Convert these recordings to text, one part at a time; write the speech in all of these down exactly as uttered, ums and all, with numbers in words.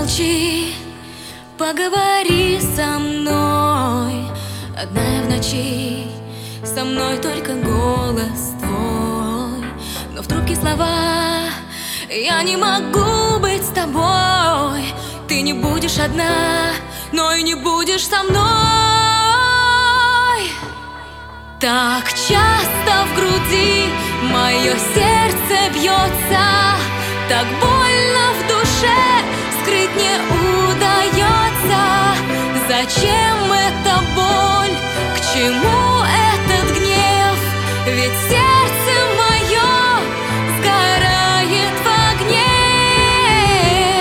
Замолчи, поговори со мной. Одна в ночи, со мной только голос твой. Но в трубке слова: я не могу быть с тобой. Ты не будешь одна, но и не будешь со мной. Так часто в груди мое сердце бьется, так больно в душе, скрыть не удается. Зачем эта боль, к чему этот гнев? Ведь сердце мое сгорает в огне.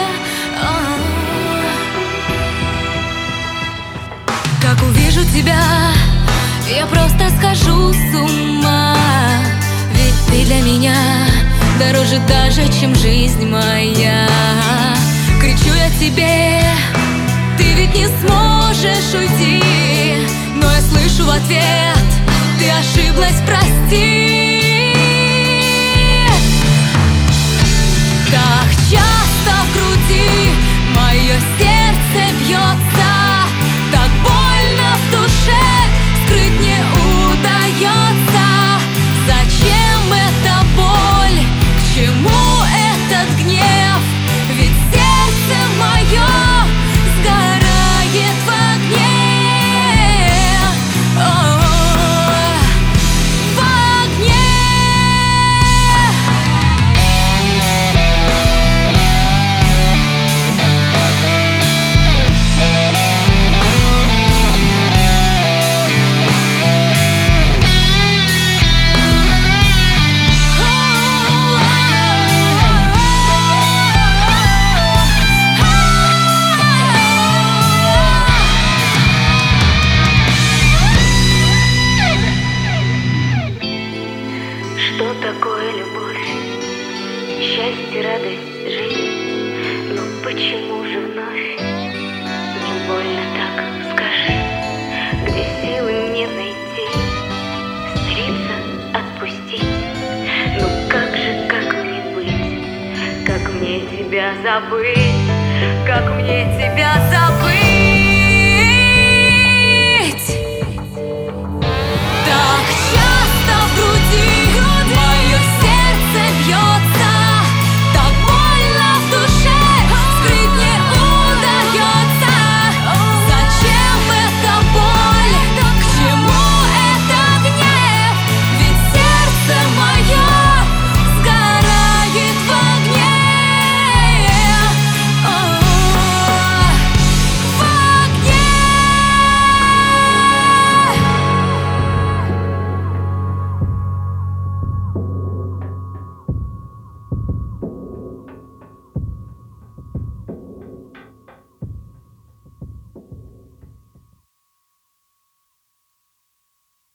Как увижу тебя, я просто схожу с ума. Ведь ты для меня дороже даже, чем жизнь моя. Кричу я тебе, ты ведь не сможешь уйти, но я слышу в ответ: ты ошиблась, прости. Так часто в груди мое сердце бьется, так больно в душе, скрыть не удается. Зачем эта боль, к чему этот гнев? Ведь сердце мое сгорает в огне. О, в огне. Что такое любовь? Счастье, радость, жизнь. Но почему же вновь? Не больно так, скажи. Где силы мне найти? Смириться, отпустить? Ну как же, как мне быть? Как мне тебя забыть? Как мне тебя забыть?